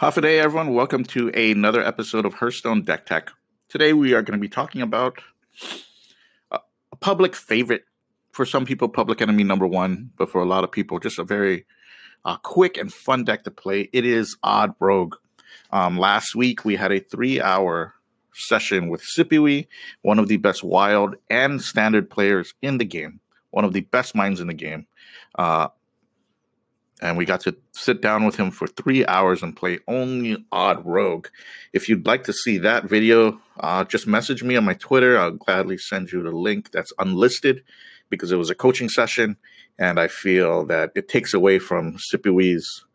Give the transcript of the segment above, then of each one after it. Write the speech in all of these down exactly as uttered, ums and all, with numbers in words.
Half a day, everyone. Welcome to another episode of Hearthstone Deck Tech. Today we are going to be talking about a, a public favorite. For some people, Public Enemy number one, but for a lot of people, just a very uh, quick and fun deck to play. It is Odd Rogue. Um, last week we had a three-hour session with Sipiwi, one of the best wild and standard players in the game, one of the best minds in the game. Uh, And we got to sit down with him for three hours and play only Odd Rogue. If you'd like to see that video, uh, just message me on my Twitter. I'll gladly send you the link. That's unlisted because it was a coaching session, and I feel that it takes away from Sipiwi's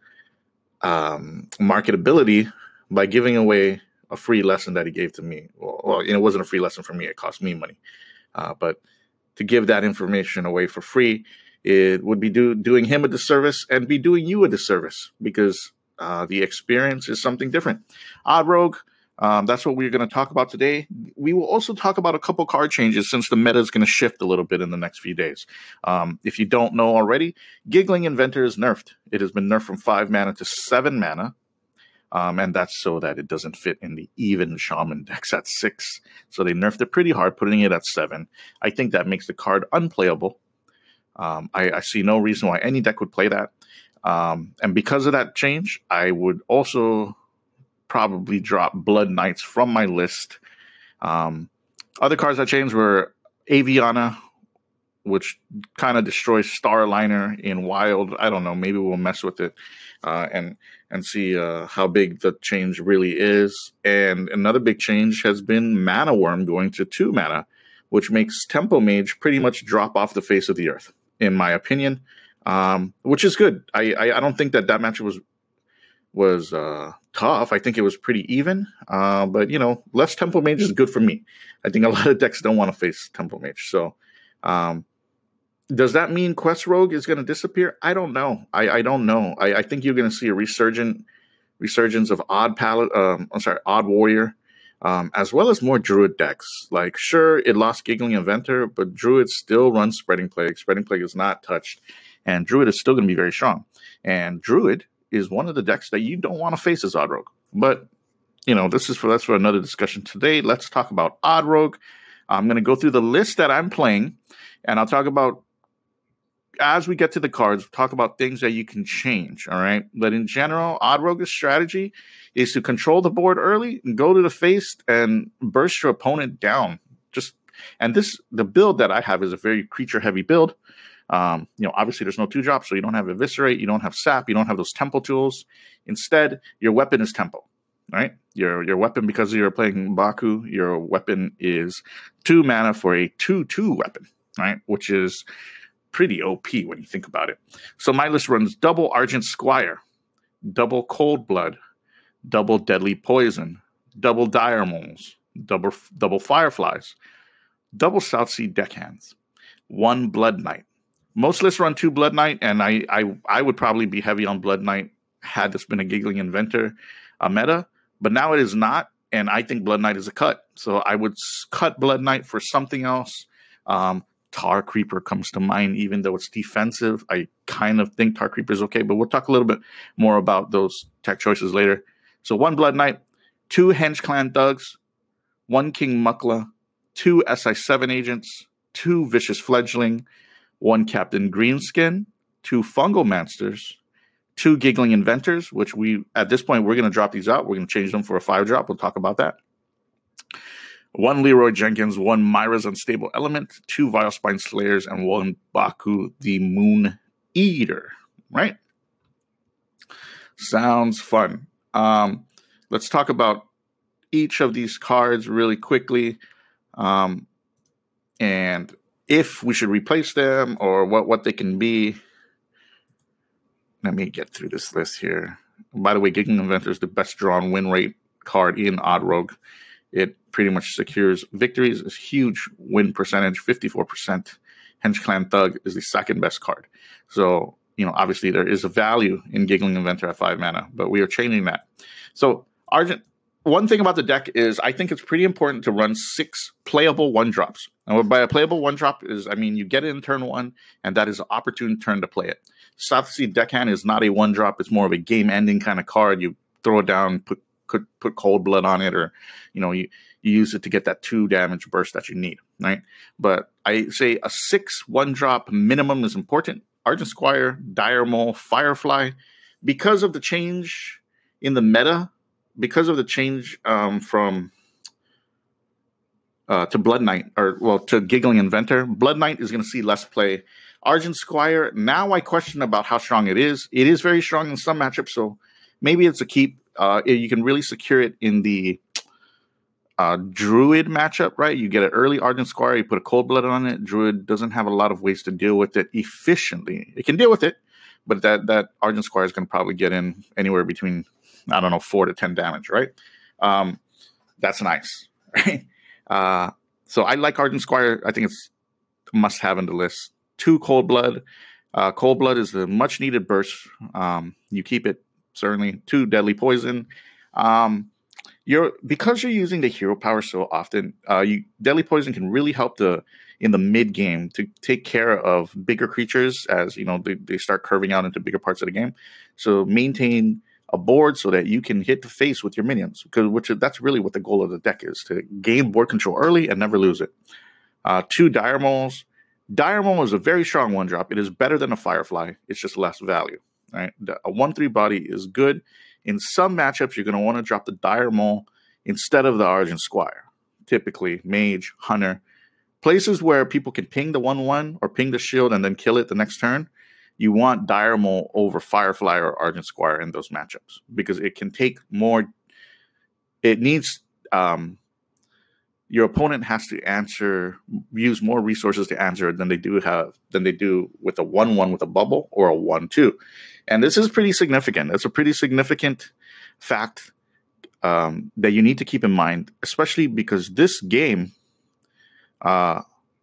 um, marketability by giving away a free lesson that he gave to me. Well, well it wasn't a free lesson for me. It cost me money. Uh, but to give that information away for free, it would be do, doing him a disservice and be doing you a disservice because uh, the experience is something different. Odd Rogue, um, that's what we're going to talk about today. We will also talk about a couple card changes since the meta is going to shift a little bit in the next few days. Um, if you don't know already, Giggling Inventor is nerfed. It has been nerfed from five mana to seven mana. Um, and that's so that it doesn't fit in the even Shaman decks at six. So they nerfed it pretty hard, putting it at seven. I think that makes the card unplayable. Um, I, I see no reason why any deck would play that. Um, and because of that change, I would also probably drop Blood Knights from my list. Um, other cards that changed were Aviana, which kind of destroys Starliner in Wild. I don't know. Maybe we'll mess with it uh, and and see uh, how big the change really is. And another big change has been Mana Worm going to two mana, which makes Tempo Mage pretty much drop off the face of the earth, in my opinion, um, which is good. I, I, I don't think that that match was was uh, tough. I think it was pretty even. Uh, but, you know, less Tempo Mage is good for me. I think a lot of decks don't want to face Tempo Mage. So um, does that mean Quest Rogue is going to disappear? I don't know. I, I don't know. I, I think you're going to see a resurgent resurgence of Odd Palette. Um, I'm sorry, Odd Warrior. Um, as well as more Druid decks. Like, sure, it lost Giggling Inventor, but Druid still runs Spreading Plague. Spreading Plague is not touched, and Druid is still going to be very strong. And Druid is one of the decks that you don't want to face as Odd Rogue. But, you know, this is for that's for another discussion today. Let's talk about Odd Rogue. I'm going to go through the list that I'm playing, and I'll talk about, as we get to the cards, we'll talk about things that you can change, all right? But in general, Odd Rogue's strategy is to control the board early and go to the face and burst your opponent down. Just and this the build that I have is a very creature-heavy build. Um, you know, obviously there's no two-drop, so you don't have Eviscerate, you don't have Sap, you don't have those Tempo tools. Instead, your weapon is Tempo, right? Your your weapon, because you're playing Baku, your weapon is two mana for a two two weapon, right? Which is pretty O P when you think about it. So my list runs double Argent Squire, double Cold Blood, double Deadly Poison, double Dire Moles, double double Fireflies, double Southsea Deckhands, one Blood Knight. Most lists run two Blood Knight, and I I, I would probably be heavy on Blood Knight had this been a Giggling Inventor a meta, but now it is not, and I think Blood Knight is a cut. So I would cut Blood Knight for something else. Um, Tar Creeper comes to mind, even though it's defensive. I kind of think Tar Creeper is okay, but we'll talk a little bit more about those tech choices later. So one Blood Knight, two Henge Clan Thugs, one King Mukla, two S I seven agents, two Vicious Fledgling, one Captain Greenskin, two Fungal Monsters, two Giggling Inventors, which we, at this point, we're going to drop these out. We're going to change them for a five drop. We'll talk about that. One Leroy Jenkins, one Myra's Unstable Element, two Vile Spine Slayers, and one Baku the Moon Eater, right? Sounds fun. Um, let's talk about each of these cards really quickly, um, and if we should replace them or what, what they can be. Let me get through this list here. By the way, Giggling Inventor is the best drawn win rate card in Odd Rogue. It pretty much secures victories. It's huge win percentage, fifty-four percent. Henge Clan Thug is the second best card. So, you know, obviously there is a value in Giggling Inventor at five mana, but we are changing that. So, Argent, one thing about the deck is I think it's pretty important to run six playable one-drops. And what by a playable one-drop is, I mean, you get it in turn one, and that is an opportune turn to play it. Southsea Deckhand is not a one-drop. It's more of a game-ending kind of card. You throw it down, put put put cold blood on it, or you know, you, you use it to get that two damage burst that you need, right? But I say a six one drop minimum is important. Argent Squire, Dire Maul, Firefly, because of the change in the meta, because of the change um, from uh, to Blood Knight, or well, to Giggling Inventor, Blood Knight is going to see less play. Argent Squire, now I question about how strong it is. It is very strong in some matchups, so maybe it's a keep. Uh, you can really secure it in the uh, Druid matchup, right? You get an early Argent Squire, you put a Cold Blood on it. Druid doesn't have a lot of ways to deal with it efficiently. It can deal with it, but that, that Argent Squire is going to probably get in anywhere between, I don't know, four to ten damage, right? Um, that's nice, right? Uh, so I like Argent Squire. I think it's a must-have in the list. Two Cold Blood. Uh, Cold Blood is a much-needed burst. Um, you keep it, certainly. Two Deadly Poison. Um, you're because you're using the hero power so often, uh, you Deadly Poison can really help the in the mid-game to take care of bigger creatures as you know they, they start curving out into bigger parts of the game. So maintain a board so that you can hit the face with your minions, because which that's really what the goal of the deck is, to gain board control early and never lose it. Uh, two Dire Mauls. Dire Maul is a very strong one drop. It is better than a Firefly. It's just less value. Right? A one three body is good. In some matchups, you're going to want to drop the Dire Maul instead of the Argent Squire. Typically, Mage, Hunter. Places where people can ping the one one or ping the shield and then kill it the next turn, you want Dire Maul over Firefly or Argent Squire in those matchups, because it can take more. It needs. Um, Your opponent has to answer, use more resources to answer than they do have than they do with a one one with a bubble or a one two, and this is pretty significant. It's a pretty significant fact um, that you need to keep in mind, especially because this game, uh,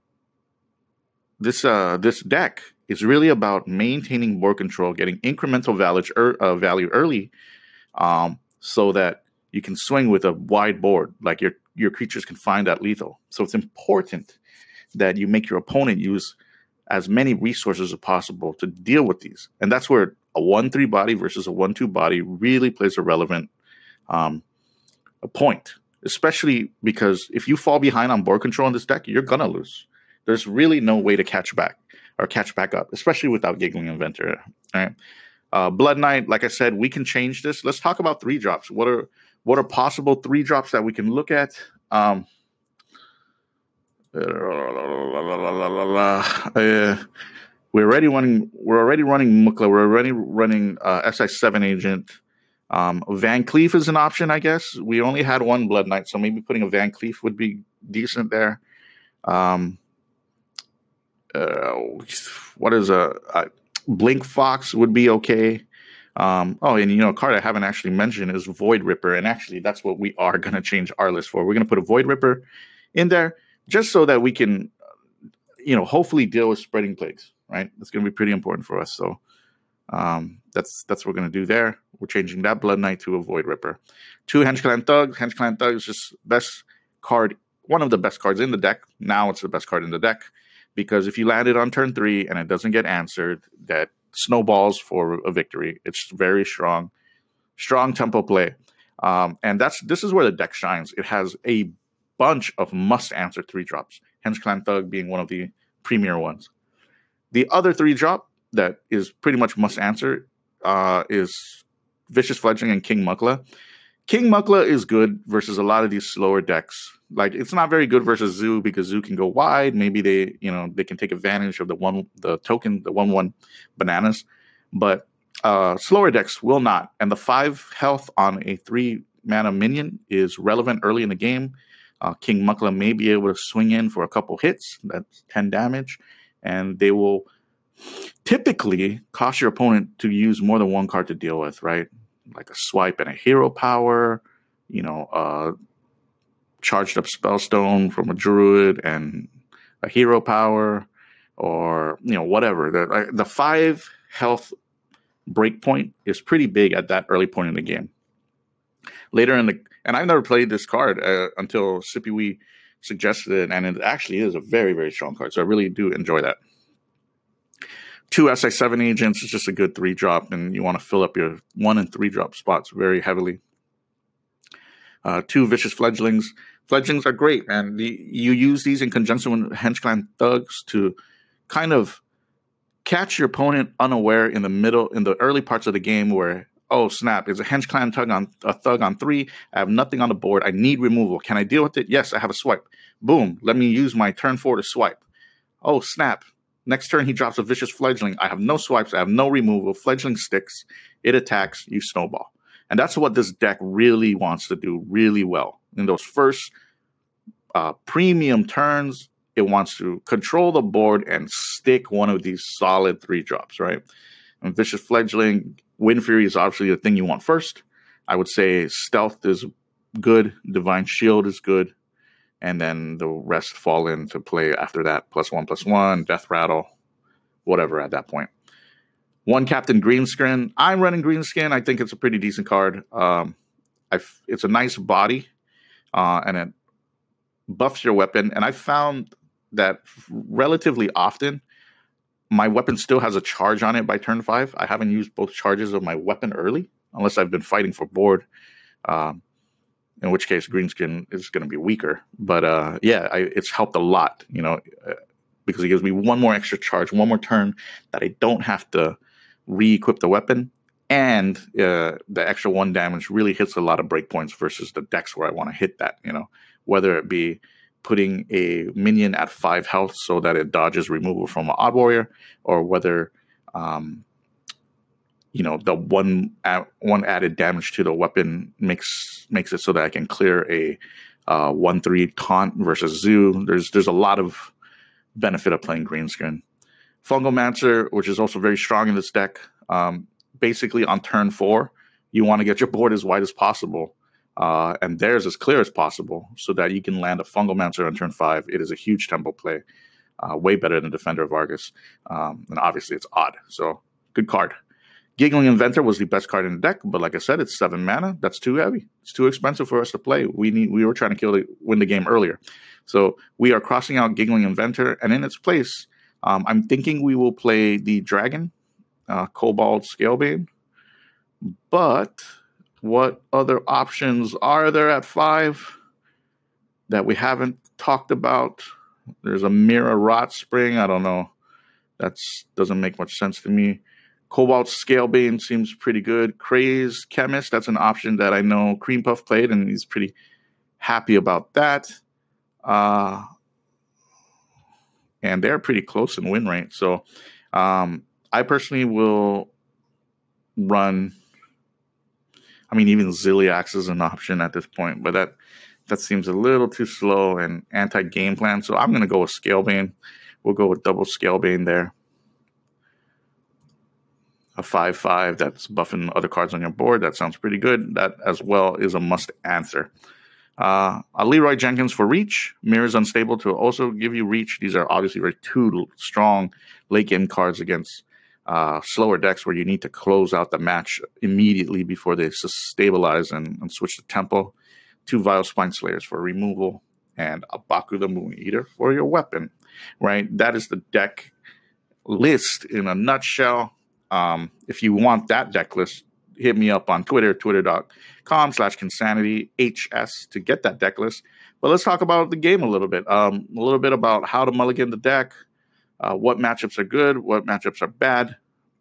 this uh, this deck is really about maintaining board control, getting incremental value, er, uh, value early, um, so that you can swing with a wide board, like your your creatures can find that lethal. So it's important that you make your opponent use as many resources as possible to deal with these. And that's where a one three body versus a one two body really plays a relevant um, a point, especially because if you fall behind on board control in this deck, you're going to lose. There's really no way to catch back or catch back up, especially without Giggling Inventor. All right. Uh, Blood Knight, like I said, we can change this. Let's talk about three drops. What are What are possible three drops that we can look at? Um, uh, we're already running. We're already running Mukla. We're already running uh, S I seven Agent. Um, Van Cleef is an option, I guess. We only had one Blood Knight, so maybe putting a Van Cleef would be decent there. Um, uh, what is a, a Blink Fox would be okay. Um, oh, and you know, a card I haven't actually mentioned is Void Ripper, and actually that's what we are going to change our list for. We're going to put a Void Ripper in there just so that we can, you know, hopefully deal with Spreading Plagues, right? That's going to be pretty important for us. So um, that's that's what we're going to do there. We're changing that Blood Knight to a Void Ripper. Two Henge Clan Thug. Henge Clan Thug is just best card, one of the best cards in the deck. Now it's the best card in the deck, because if you land it on turn three and it doesn't get answered, that snowballs for a victory. It's very strong, strong tempo play, um, and that's this is where the deck shines. It has a bunch of must-answer three drops. Henge Clan Thug being one of the premier ones. The other three drop that is pretty much must-answer uh, is Vicious Fledgling and King Mukla. King Mukla is good versus a lot of these slower decks. Like, it's not very good versus Zoo, because Zoo can go wide. Maybe they, you know, they can take advantage of the one, the token, the one one bananas. But uh, slower decks will not. And the five health on a three mana minion is relevant early in the game. Uh, King Mukla may be able to swing in for a couple hits. That's ten damage, and they will typically cost your opponent to use more than one card to deal with, right? Like a swipe and a hero power, you know, uh, charged up Spellstone from a Druid and a hero power, or, you know, whatever. The, the five health breakpoint is pretty big at that early point in the game. Later in the, and I've never played this card uh, until Sippy Wee suggested it, and it actually is a very, very strong card. So I really do enjoy that. two S I seven agents is just a good three drop, and you want to fill up your one and three drop spots very heavily. Uh, two Vicious Fledglings. Fledglings are great, man. The, you use these in conjunction with Henge Clan Thugs to kind of catch your opponent unaware in the middle, in the early parts of the game where, oh snap, it's a Henge Clan Thug on a Thug on three. I have nothing on the board. I need removal. Can I deal with it? Yes, I have a swipe. Boom. Let me use my turn four to swipe. Oh snap. Next turn, he drops a Vicious Fledgling. I have no swipes. I have no removal. Fledgling sticks. It attacks. You snowball. And that's what this deck really wants to do really well. In those first uh, premium turns, it wants to control the board and stick one of these solid three drops, right? And Vicious Fledgling, Wind Fury is obviously the thing you want first. I would say Stealth is good. Divine Shield is good. And then the rest fall into play after that. Plus one, plus one, Death Rattle, whatever at that point. One Captain Greenskin. I'm running Greenskin. I think it's a pretty decent card. Um, I've, it's a nice body, uh, and it buffs your weapon. And I found that relatively often, my weapon still has a charge on it by turn five. I haven't used both charges of my weapon early, unless I've been fighting for board, um, in which case Greenskin is going to be weaker. But uh, yeah, I, it's helped a lot, you know, uh, because it gives me one more extra charge, one more turn that I don't have to re-equip the weapon, and uh, the extra one damage really hits a lot of breakpoints versus the decks where I want to hit that, you know, whether it be putting a minion at five health so that it dodges removal from an Odd Warrior, or whether, um, you know, the one ad, one added damage to the weapon makes makes it so that I can clear a uh, one three taunt versus Zoo. There's there's a lot of benefit of playing Greenskin. Fungomancer, which is also very strong in this deck. Um, basically, on turn four, you want to get your board as wide as possible, uh, and theirs as clear as possible, so that you can land a Fungomancer on turn five. It is a huge tempo play, uh, way better than Defender of Argus, um, and obviously it's odd. So, good card. Giggling Inventor was the best card in the deck, but like I said, it's seven mana. That's too heavy. It's too expensive for us to play. We need. We were trying to kill the, win the game earlier, so we are crossing out Giggling Inventor, and in its place, Um, I'm thinking we will play the Dragon, uh, Cobalt Scalebane. But what other options are there at five that we haven't talked about? There's a Mira Rot Spring. I don't know. That doesn't make much sense to me. Cobalt Scalebane seems pretty good. Craze Chemist, that's an option that I know Cream Puff played, and he's pretty happy about that. Uh... And they're pretty close in win rate. So um, I personally will run, I mean, even Ziliax is an option at this point, but that that seems a little too slow and anti-game plan. So I'm going to go with Scalebane. We'll go with double Scalebane there. A five five that's buffing other cards on your board. That sounds pretty good. That as well is a must answer. Uh, a Leroy Jenkins for Reach. Mirror's Unstable to also give you Reach. These are obviously very two strong late game cards against uh, slower decks where you need to close out the match immediately before they stabilize and, and switch to tempo. Two Vile Spine Slayers for removal, and a Baku the Moon Eater for your weapon. Right? That is the deck list in a nutshell. Um, if you want that deck list, hit me up on Twitter, twitter.com slash ConSanityHS to get that deck list. But let's talk about the game a little bit. Um, a little bit about how to mulligan the deck, uh, what matchups are good, what matchups are bad.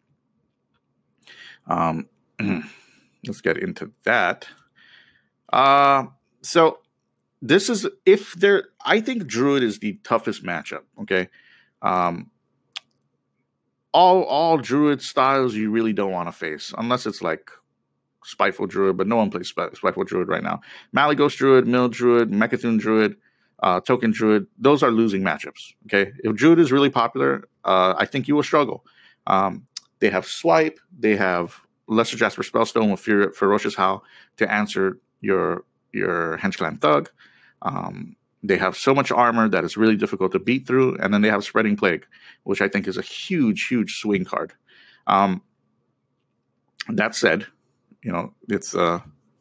Um, let's get into that. Uh, so this is, if there, I think Druid is the toughest matchup, okay? Um, All all Druid styles you really don't want to face, unless it's like Spiteful Druid, but no one plays Sp- Spiteful Druid right now. Malygos Druid, Mill Druid, Mecha'thun Druid, uh, Token Druid, those are losing matchups, okay? If Druid is really popular, uh, I think you will struggle. Um, they have Swipe, they have Lesser Jasper Spellstone with Fer- Ferocious Howl to answer your, your Henge Clan Thug. Um, They have so much armor that it's really difficult to beat through. And then they have Spreading Plague, which I think is a huge, huge swing card. Um, that said, you know, it's uh,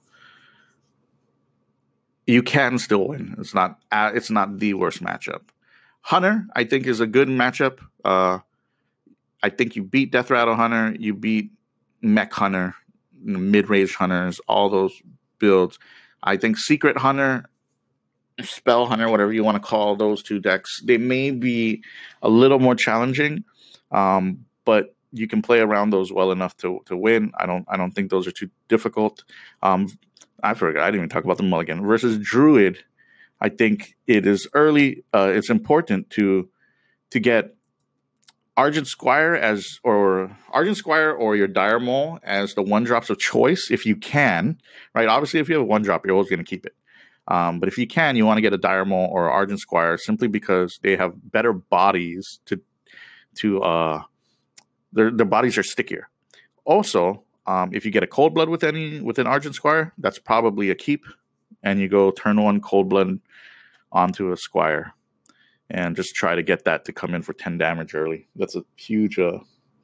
you can still win. It's not uh, it's not the worst matchup. Hunter, I think, is a good matchup. Uh, I think you beat Death Rattle Hunter, you beat Mech Hunter, mid-range hunters, all those builds. I think Secret Hunter, Spell Hunter, whatever you want to call those two decks, they may be a little more challenging, um, but you can play around those well enough to to win. I don't I don't think those are too difficult. Um, I forgot I didn't even talk about the mulligan versus Druid. I think it is early. Uh, it's important to to get Argent Squire as or Argent Squire or your Dire Maul as the one drops of choice if you can. Right? Obviously, if you have a one drop, you're always going to keep it. Um, but if you can, you want to get a Dire Maul or Argent Squire simply because they have better bodies to to uh, their their bodies are stickier. Also, um, if you get a Cold Blood with any with an Argent Squire, that's probably a keep, and you go turn one Cold Blood onto a Squire, and just try to get that to come in for ten damage early. That's a huge, uh,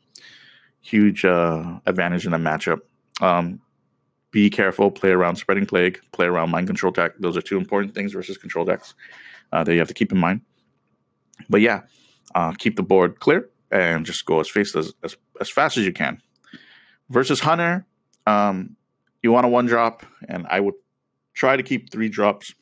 huge uh, advantage in the matchup. Um, Be careful, play around Spreading Plague, play around Mind Control Tech. Those are two important things versus control decks uh, that you have to keep in mind. But yeah, uh, keep the board clear and just go as fast as, as, as fast as you can. Versus Hunter, um, you want a one drop, and I would try to keep three drops.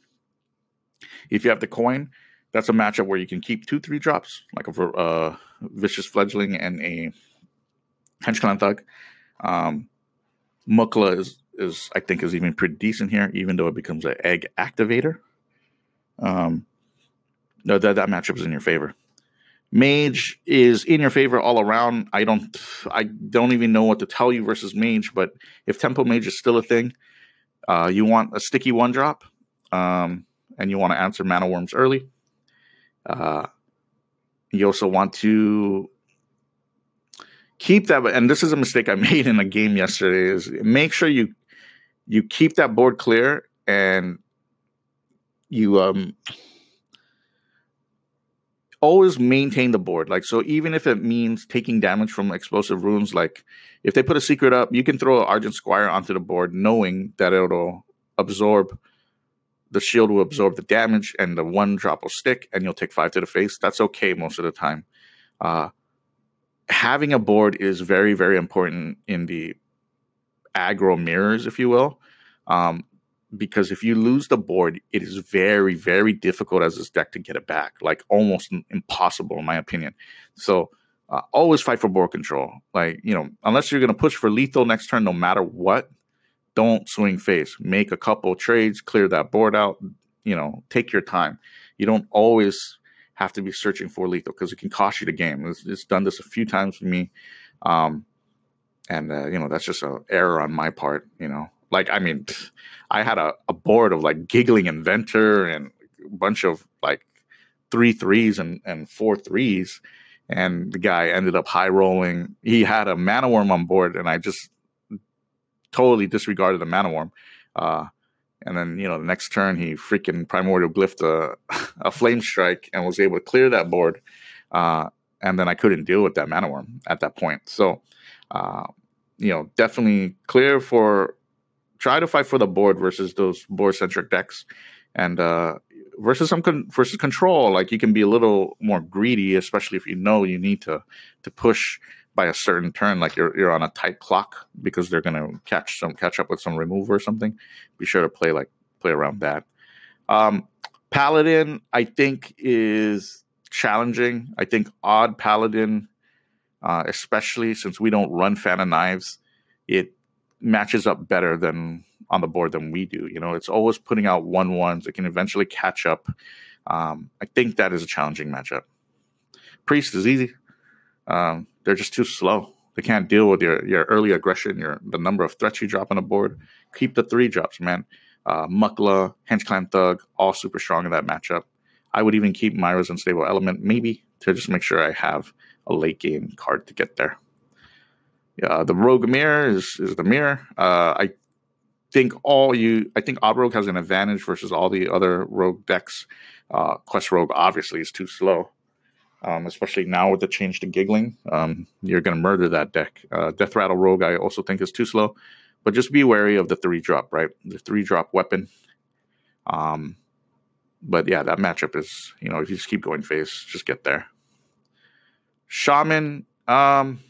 If you have the coin, that's a matchup where you can keep two three drops, like a uh, Vicious Fledgling and a Hench Clan Thug. Um, Mukla is is I think is even pretty decent here, even though it becomes an egg activator. Um, no, that that matchup is in your favor. Mage is in your favor all around. I don't I don't even know what to tell you versus Mage, but if Tempo Mage is still a thing, uh, you want a sticky one drop, um, and you want to answer Mana Worms early. Uh, you also want to keep that, and this is a mistake I made in a game yesterday, is make sure you you keep that board clear and you um always maintain the board. Like, so even if it means taking damage from explosive runes, like if they put a secret up, you can throw an Argent Squire onto the board knowing that it'll absorb, the shield will absorb the damage and the one drop will stick and you'll take five to the face. That's okay most of the time. Uh, having a board is very, very important in the aggro mirrors, if you will. Um, because if you lose the board, it is very, very difficult as this deck to get it back. Like almost impossible, in my opinion. So uh, always fight for board control. Like, you know, unless you're going to push for lethal next turn, no matter what, don't swing face. Make a couple trades, clear that board out. You know, take your time. You don't always have to be searching for lethal because it can cost you the game. It's, it's done this a few times with me. Um, and, uh, you know, that's just an error on my part, you know. Like, I mean, I had a, a board of like Giggling Inventor and a bunch of like three threes and, and four threes. And the guy ended up high rolling. He had a Mana Worm on board, and I just totally disregarded the Mana Worm. Uh, and then, you know, the next turn, he freaking Primordial Glyphed a, a Flame Strike and was able to clear that board. Uh, and then I couldn't deal with that Mana Worm at that point. So, uh, you know, definitely clear for... Try to fight for the board versus those board-centric decks, and uh, versus some con- versus control. Like, you can be a little more greedy, especially if you know you need to to push by a certain turn. Like you're you're on a tight clock because they're gonna catch some catch up with some removal or something. Be sure to play like play around that. Um, Paladin, I think, is challenging. I think odd Paladin, uh, especially since we don't run Fan of Knives, it matches up better than on the board than we do. You know, it's always putting out one ones. It can eventually catch up. Um, I think that is a challenging matchup. Priest is easy. Um, they're just too slow. They can't deal with your, your early aggression, your the number of threats you drop on the board. Keep the three drops, man. Uh, Mukla, Hench Clan Thug, all super strong in that matchup. I would even keep Myra's Unstable Element, maybe, to just make sure I have a late game card to get there. Uh, the Rogue Mirror is, is the mirror. Uh, I think all you, I think Odd Rogue has an advantage versus all the other Rogue decks. Uh, Quest Rogue obviously is too slow, um, especially now with the change to Giggling. Um, you're going to murder that deck. Uh, Death Rattle Rogue I also think is too slow, but just be wary of the three drop, right? The three drop weapon. Um, but yeah, that matchup is, you know, if you just keep going face, just get there. Shaman. Um,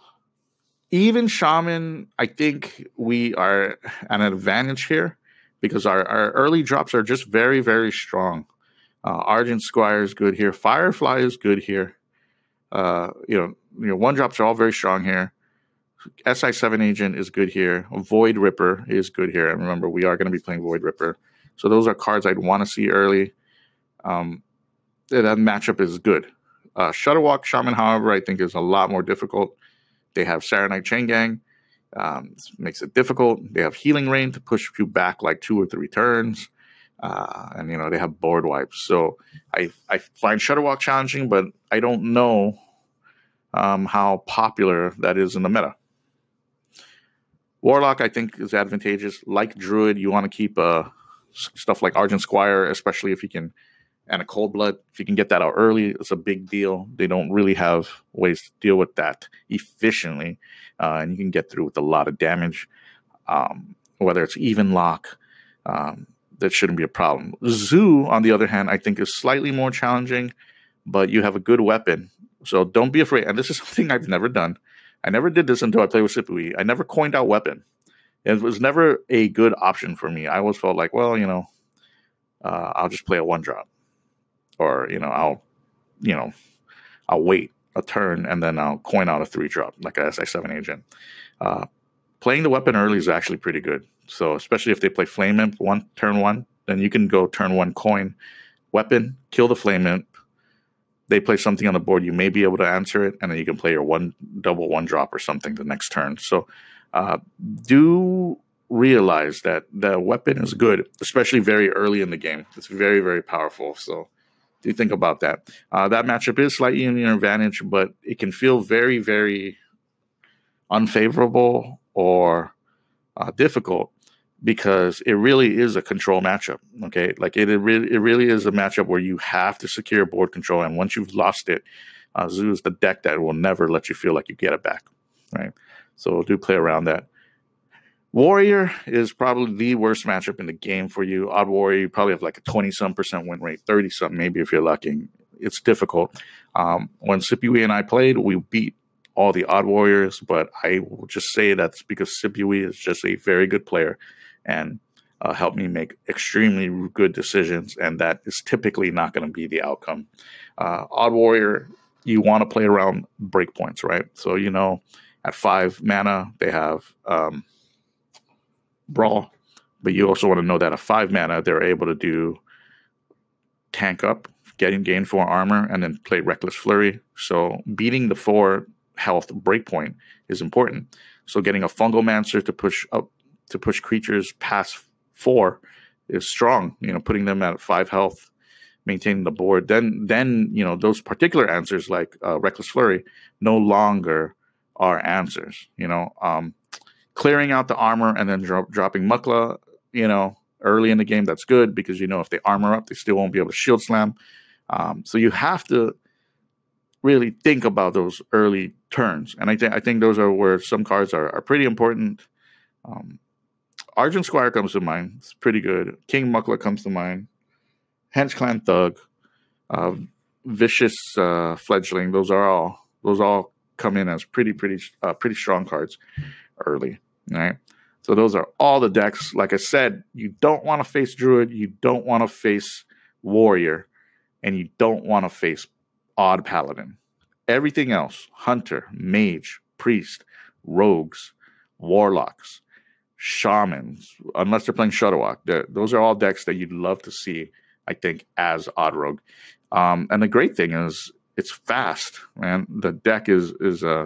even Shaman, I think we are at an advantage here because our, our early drops are just very, very strong. Uh, Argent Squire is good here. Firefly is good here. Uh, you know, you know, one drops are all very strong here. S I seven Agent is good here. Void Ripper is good here. And remember, we are going to be playing Void Ripper. So those are cards I'd want to see early. Um, that matchup is good. Uh, Shutterwalk Shaman, however, I think is a lot more difficult. They have Saronite Chain Gang. Um, this makes it difficult. They have Healing Rain to push you back like two or three turns. Uh, and, you know, they have board wipes. So I, I find Shutterwalk challenging, but I don't know um, how popular that is in the meta. Warlock, I think, is advantageous. Like Druid, you want to keep uh, stuff like Argent Squire, especially if you can, and a Cold Blood. If you can get that out early, it's a big deal. They don't really have ways to deal with that efficiently, uh, and you can get through with a lot of damage. Um, whether it's even lock, um, that shouldn't be a problem. Zoo, on the other hand, I think is slightly more challenging, but you have a good weapon. So don't be afraid. And this is something I've never done. I never did this until I played with Sipui. I never coined out weapon. It was never a good option for me. I always felt like, well, you know, uh, I'll just play a one drop. Or, you know, I'll, you know, I'll wait a turn and then I'll coin out a three drop, like a S I seven Agent. Uh, playing the weapon early is actually pretty good. So especially if they play Flame Imp one turn one, then you can go turn one coin, weapon, kill the Flame Imp. They play something on the board, you may be able to answer it, and then you can play your one double one drop or something the next turn. So uh, do realize that the weapon is good, especially very early in the game. It's very, very powerful. So do think about that. Uh, that matchup is slightly in your advantage, but it can feel very, very unfavorable or uh, difficult because it really is a control matchup. Okay, like it, it really, it really is a matchup where you have to secure board control, and once you've lost it, uh, Zoo is the deck that will never let you feel like you get it back. Right, so do play around that. Warrior is probably the worst matchup in the game for you. Odd Warrior, you probably have like a twenty-some percent win rate, thirty-some maybe if you're lucky. It's difficult. Um, when Sipui and I played, we beat all the Odd Warriors, but I will just say that's because Sipui is just a very good player and uh, helped me make extremely good decisions, and that is typically not going to be the outcome. Uh, Odd Warrior, you want to play around breakpoints, right? So, you know, at five mana, they have um, Brawl, but you also want to know that at five mana, they're able to do tank up, getting gain four armor, and then play Reckless Flurry. So beating the four health breakpoint is important. So getting a Fungal Mancer to push up, to push creatures past four is strong. You know, putting them at five health, maintaining the board. Then, then you know, those particular answers like uh, Reckless Flurry no longer are answers. You know, um, clearing out the armor and then dro- dropping Mukla, you know, early in the game, that's good because, you know, if they armor up, they still won't be able to shield slam. Um, so you have to really think about those early turns. And I, th- I think those are where some cards are, are pretty important. Um, Argent Squire comes to mind. It's pretty good. King Mukla comes to mind. Hench Clan Thug. Uh, Vicious uh, Fledgling. Those are all, those all come in as pretty, pretty, uh, pretty strong cards early. All right. So those are all the decks. Like I said, you don't want to face Druid. You don't want to face Warrior. And you don't want to face Odd Paladin. Everything else, Hunter, Mage, Priest, Rogues, Warlocks, Shamans, unless they're playing Shutterwalk, those are all decks that you'd love to see, I think, as Odd Rogue. Um, and the great thing is it's fast, man. The deck is is a uh,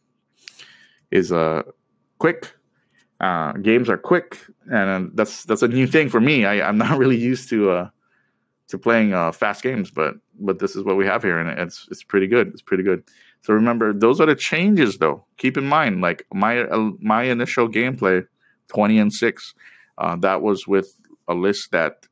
is a uh, quick. Uh, games are quick, and that's that's a new thing for me. I, I'm not really used to uh, to playing uh, fast games, but but this is what we have here, and it's it's pretty good. It's pretty good. So remember, those are the changes, though. Keep in mind, like my uh, my initial gameplay, twenty and six, uh, that was with a list that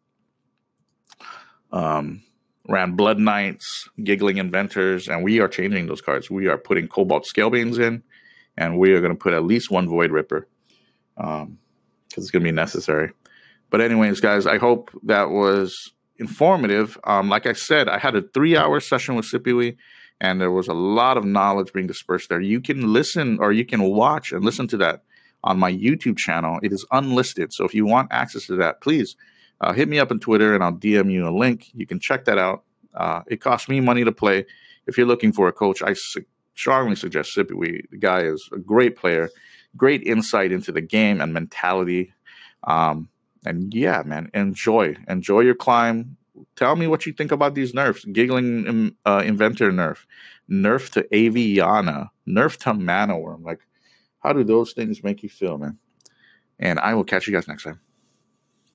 um, ran Blood Knights, Giggling Inventors, and we are changing those cards. We are putting Cobalt Scalebanes in, and we are going to put at least one Void Ripper, um, because it's going to be necessary. But anyways, guys, I hope that was informative. Um, like I said, I had a three-hour session with Sipui, and there was a lot of knowledge being dispersed there. You can listen or you can watch and listen to that on my YouTube channel. It is unlisted. So if you want access to that, please uh, hit me up on Twitter and I'll D M you a link. You can check that out. Uh, it costs me money to play. If you're looking for a coach, I su- strongly suggest Sipiwi. The guy is a great player, great insight into the game and mentality. Um, and yeah, man, enjoy. Enjoy your climb. Tell me what you think about these nerfs. Giggling uh, Inventor nerf. Nerf to Aviana. Nerf to Mana Worm. Like, how do those things make you feel, man? And I will catch you guys next time.